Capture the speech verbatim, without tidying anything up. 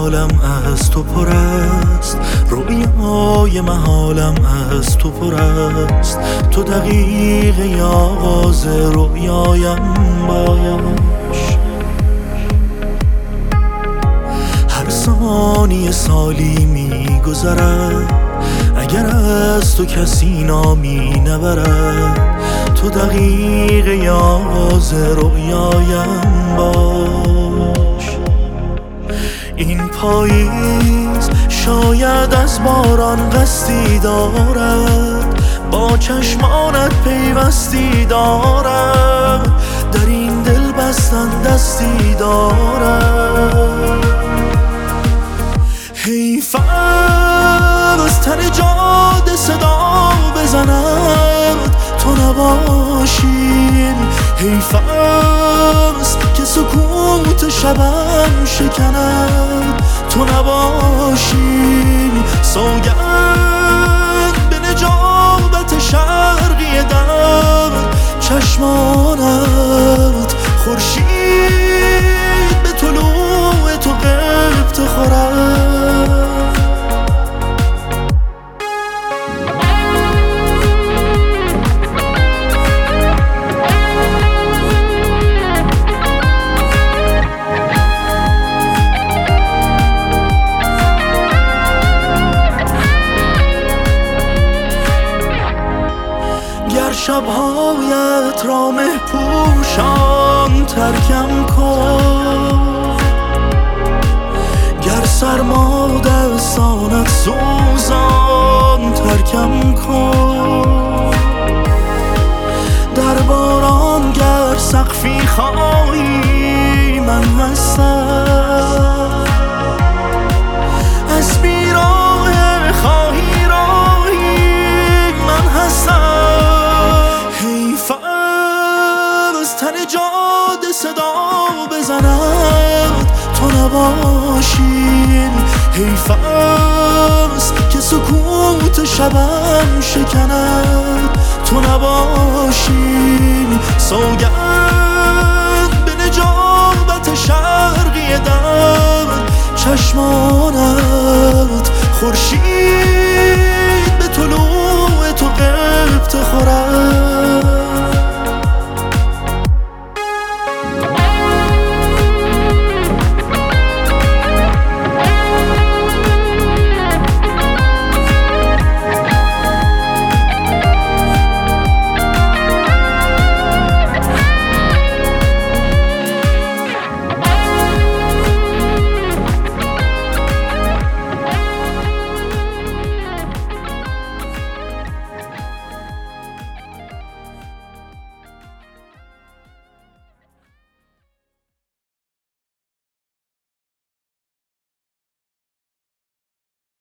عالم از تو پر است، رویای محالم از تو پر است. تو دقیقه آغاز رویایم باش، هر ثانیه سالی می گذرد اگر از تو کسی نامی نبرد. تو دقیقه آغاز رویایم باش. این پاییز شاید از باران قصدی دارد، با چشمانت پیوستی دارد، در این دل بستن دستی دارد. حیف از تن جاده صدا بزند تو نباشی، حیف است که سکوت شبم شکند تو نباشی. سوگند به نجابت شرقی دم چشمانت، خورشید به طلوع تو قبط خورد. شبهایت را مه پوشان ترکم کن، گر سرما دستانت سوزان ترکم کن. در باران گر سقفی خواهی من هستم، از بیراه خواهی راهی من هستم. تن جاده صدا بزند تو نباشی، حیف است که سکوت شبم شکند تو نباشی. سوگند به نجابت شرقی دم چشمانت، خورشید